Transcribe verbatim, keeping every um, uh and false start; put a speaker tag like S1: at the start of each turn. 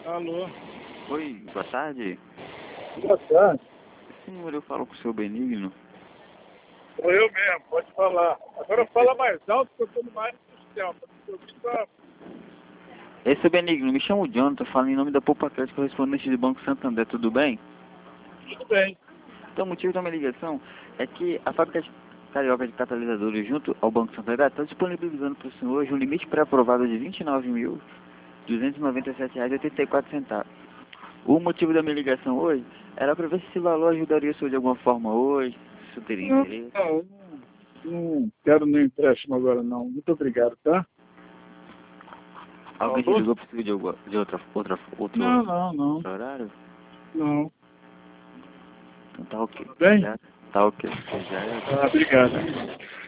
S1: Alô?
S2: Oi, boa tarde.
S1: Boa tarde.
S2: Senhor, eu falo com o seu Benigno.
S1: Sou eu mesmo, pode falar. Agora fala mais alto que eu estou no mais social.
S2: Esse é o Benigno, me chamo Jonathan, falo em nome da Poupa Crédito, correspondente do Banco Santander, tudo bem?
S1: Tudo bem.
S2: Então, o motivo da minha ligação é que a fábrica de carioca de catalisadores junto ao Banco Santander está disponibilizando para o senhor hoje um limite pré-aprovado de vinte e nove mil duzentos e noventa e sete reais e oitenta e quatro centavos. O motivo da minha ligação hoje era para ver se esse valor ajudaria o senhor de alguma forma hoje, se o senhor teria
S1: Não,
S2: interesse.
S1: não, não, não quero nem empréstimo agora não. Muito obrigado, tá?
S2: Alguém te
S1: Alô?
S2: ligou para o senhor de, alguma- de outra, outra, outro,
S1: Não, não, não.
S2: outro horário?
S1: Não.
S2: Então tá ok.
S1: Tudo bem?
S2: Já, tá ok. Já é.
S1: Ah, obrigado.